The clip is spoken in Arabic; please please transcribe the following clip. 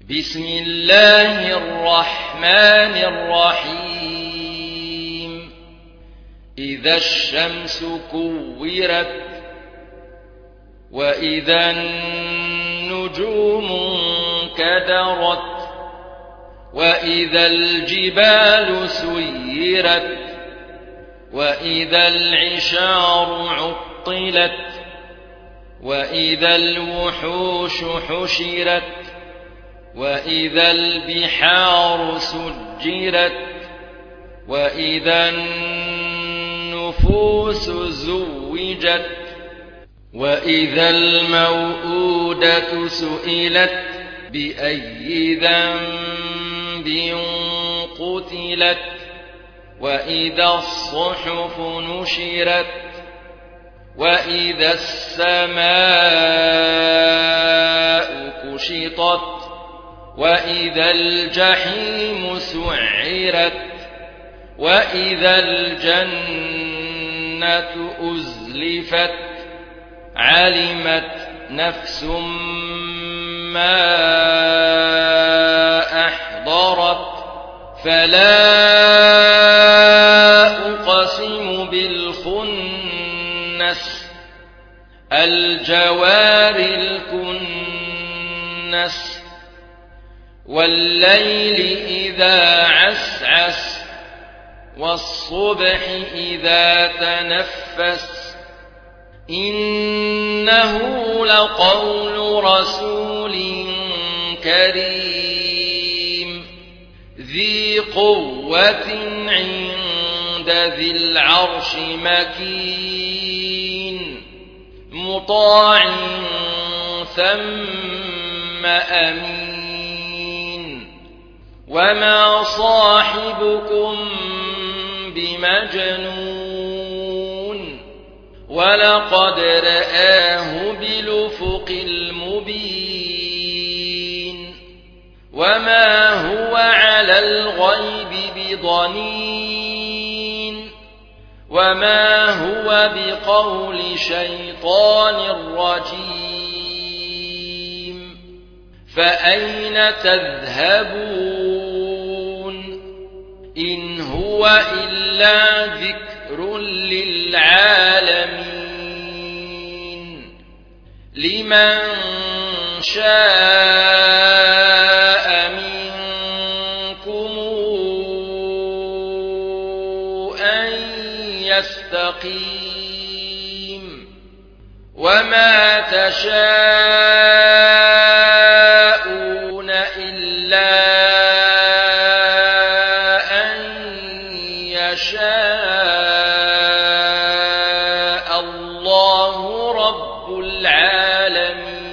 بسم الله الرحمن الرحيم إذا الشمس كورت وإذا النجوم انكدرت وإذا الجبال سيرت وإذا العشار عطلت وإذا الوحوش حشرت وإذا البحار سجرت وإذا النفوس زوجت وإذا الموءودة سئلت بأي ذنب قتلت وإذا الصحف نشرت وإذا السماء كشطت وإذا الجحيم سعرت وإذا الجنة أزلفت علمت نفس ما أحضرت فلا أقسم بالخنس الجوار الكنس والليل إذا عسعس والصبح إذا تنفس إنه لقول رسول كريم ذي قوة عند ذي العرش مكين مطاع ثم أمين وما صاحبكم بمجنون ولقد رآه بالأفق المبين وما هو على الغيب بضنين وما هو بقول شيطان رجيم فأين تذهبون إن هو إلا ذكر للعالمين لمن شاء منكم أن يستقيم وما تشاءون إلا أن يشاء الله رب العالمين